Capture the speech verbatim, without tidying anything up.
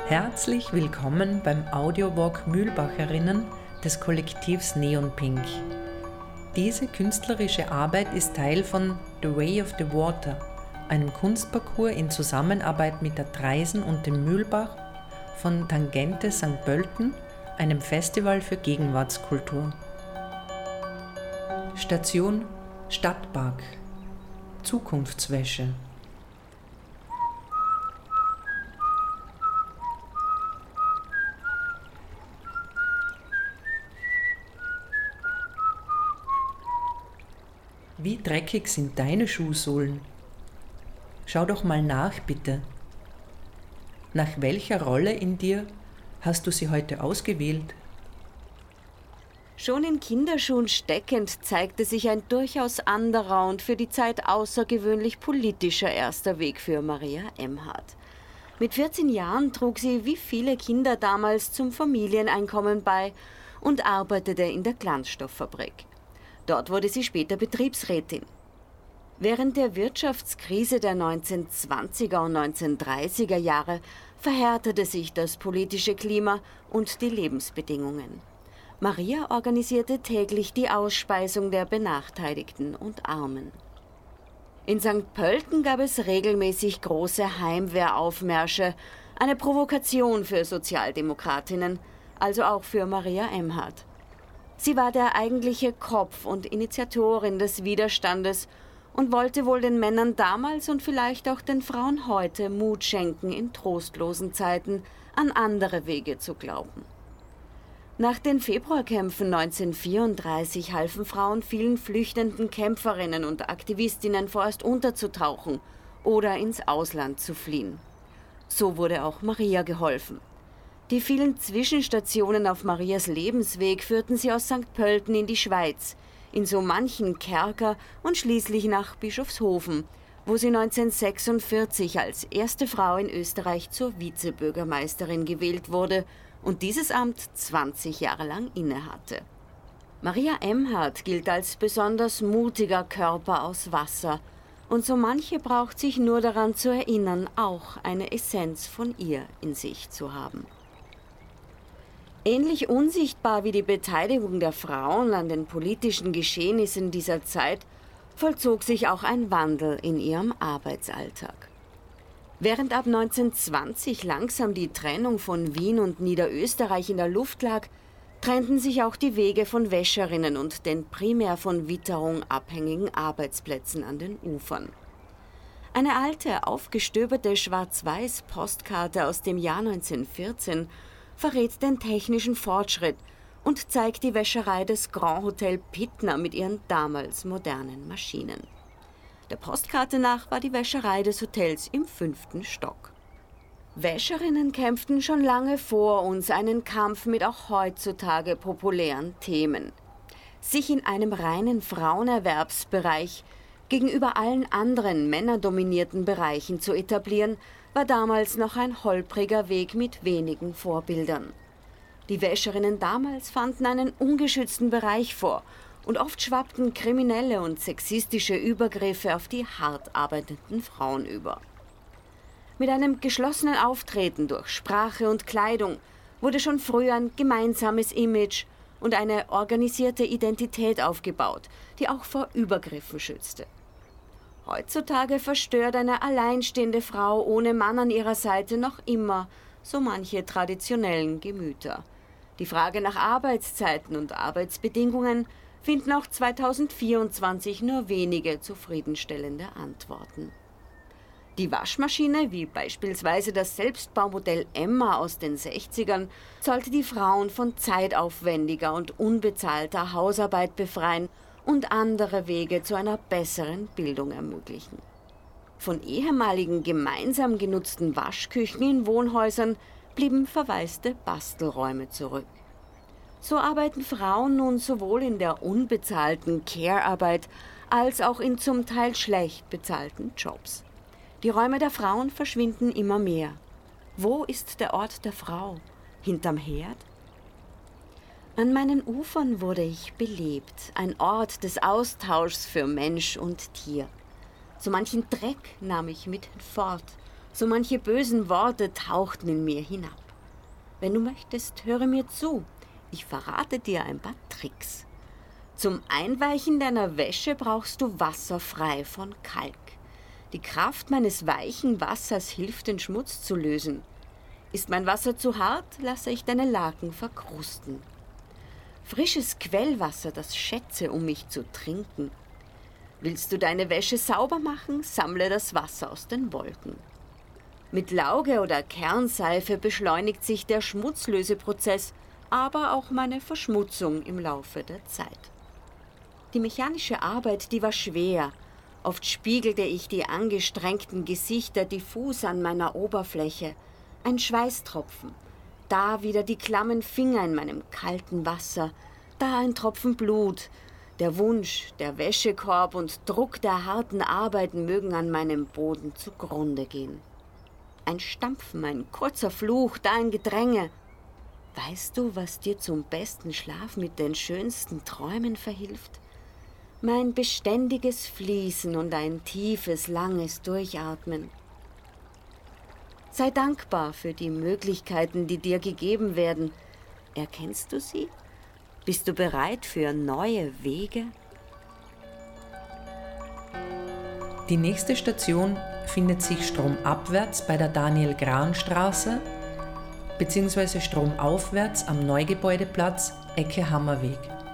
Herzlich willkommen beim Audiowalk Mühlbacherinnen des Kollektivs Neon Pink. Diese künstlerische Arbeit ist Teil von The Way of the Water, einem Kunstparcours in Zusammenarbeit mit der Dreisen und dem Mühlbach von Tangente Sankt Pölten, einem Festival für Gegenwartskultur. Station Stadtpark. Zukunftswäsche. Wie dreckig sind deine Schuhsohlen? Schau doch mal nach, bitte. Nach welcher Rolle in dir hast du sie heute ausgewählt? Schon in Kinderschuhen steckend zeigte sich ein durchaus anderer und für die Zeit außergewöhnlich politischer erster Weg für Maria Emhardt. Mit vierzehn Jahren trug sie wie viele Kinder damals zum Familieneinkommen bei und arbeitete in der Glanzstofffabrik. Dort wurde sie später Betriebsrätin. Während der Wirtschaftskrise der neunzehnhundertzwanziger und neunzehnhundertdreißiger Jahre verhärtete sich das politische Klima und die Lebensbedingungen. Maria organisierte täglich die Ausspeisung der Benachteiligten und Armen. In Sankt Pölten gab es regelmäßig große Heimwehraufmärsche, eine Provokation für Sozialdemokratinnen, also auch für Maria Emhardt. Sie war der eigentliche Kopf und Initiatorin des Widerstandes und wollte wohl den Männern damals und vielleicht auch den Frauen heute Mut schenken, in trostlosen Zeiten an andere Wege zu glauben. Nach den Februarkämpfen neunzehnhundertvierunddreißig halfen Frauen vielen flüchtenden Kämpferinnen und Aktivistinnen vorerst unterzutauchen oder ins Ausland zu fliehen. So wurde auch Maria geholfen. Die vielen Zwischenstationen auf Marias Lebensweg führten sie aus Sankt Pölten in die Schweiz, in so manchen Kerker und schließlich nach Bischofshofen, wo sie neunzehnhundertsechsundvierzig als erste Frau in Österreich zur Vizebürgermeisterin gewählt wurde und dieses Amt zwanzig Jahre lang innehatte. Maria Emhardt gilt als besonders mutiger Körper aus Wasser und so manche braucht sich nur daran zu erinnern, auch eine Essenz von ihr in sich zu haben. Ähnlich unsichtbar wie die Beteiligung der Frauen an den politischen Geschehnissen dieser Zeit vollzog sich auch ein Wandel in ihrem Arbeitsalltag. Während ab neunzehnhundertzwanzig langsam die Trennung von Wien und Niederösterreich in der Luft lag, trennten sich auch die Wege von Wäscherinnen und den primär von Witterung abhängigen Arbeitsplätzen an den Ufern. Eine alte, aufgestöberte Schwarz-Weiß-Postkarte aus dem Jahr neunzehnhundertvierzehn verrät den technischen Fortschritt und zeigt die Wäscherei des Grand Hotel Pittner mit ihren damals modernen Maschinen. Der Postkarte nach war die Wäscherei des Hotels im fünften Stock. Wäscherinnen kämpften schon lange vor uns einen Kampf mit auch heutzutage populären Themen. Sich in einem reinen Frauenerwerbsbereich gegenüber allen anderen männerdominierten Bereichen zu etablieren, war damals noch ein holpriger Weg mit wenigen Vorbildern. Die Wäscherinnen damals fanden einen ungeschützten Bereich vor und oft schwappten kriminelle und sexistische Übergriffe auf die hart arbeitenden Frauen über. Mit einem geschlossenen Auftreten durch Sprache und Kleidung wurde schon früh ein gemeinsames Image und eine organisierte Identität aufgebaut, die auch vor Übergriffen schützte. Heutzutage verstört eine alleinstehende Frau ohne Mann an ihrer Seite noch immer so manche traditionellen Gemüter. Die Frage nach Arbeitszeiten und Arbeitsbedingungen finden auch zweitausendvierundzwanzig nur wenige zufriedenstellende Antworten. Die Waschmaschine, wie beispielsweise das Selbstbaumodell Emma aus den sechzigern, sollte die Frauen von zeitaufwendiger und unbezahlter Hausarbeit befreien und andere Wege zu einer besseren Bildung ermöglichen. Von ehemaligen gemeinsam genutzten Waschküchen in Wohnhäusern blieben verwaiste Bastelräume zurück. So arbeiten Frauen nun sowohl in der unbezahlten Care-Arbeit als auch in zum Teil schlecht bezahlten Jobs. Die Räume der Frauen verschwinden immer mehr. Wo ist der Ort der Frau? Hinterm Herd? An meinen Ufern wurde ich belebt, ein Ort des Austauschs für Mensch und Tier. So manchen Dreck nahm ich mit fort, so manche bösen Worte tauchten in mir hinab. Wenn du möchtest, höre mir zu. Ich verrate dir ein paar Tricks. Zum Einweichen deiner Wäsche brauchst du Wasser frei von Kalk. Die Kraft meines weichen Wassers hilft, den Schmutz zu lösen. Ist mein Wasser zu hart, lasse ich deine Laken verkrusten. Frisches Quellwasser, das schätze, um mich zu trinken. Willst du deine Wäsche sauber machen, sammle das Wasser aus den Wolken. Mit Lauge oder Kernseife beschleunigt sich der Schmutzlöseprozess, aber auch meine Verschmutzung im Laufe der Zeit. Die mechanische Arbeit, die war schwer. Oft spiegelte ich die angestrengten Gesichter diffus an meiner Oberfläche. Ein Schweißtropfen, da wieder die klammen Finger in meinem kalten Wasser, da ein Tropfen Blut. Der Wunsch, der Wäschekorb und Druck der harten Arbeit mögen an meinem Boden zugrunde gehen. Ein Stampfen, ein kurzer Fluch, da ein Gedränge. Weißt du, was dir zum besten Schlaf mit den schönsten Träumen verhilft? Mein beständiges Fließen und ein tiefes, langes Durchatmen. Sei dankbar für die Möglichkeiten, die dir gegeben werden. Erkennst du sie? Bist du bereit für neue Wege? Die nächste Station findet sich stromabwärts bei der Daniel-Gran-Straße bzw. stromaufwärts am Neugebäudeplatz Ecke Hammerweg.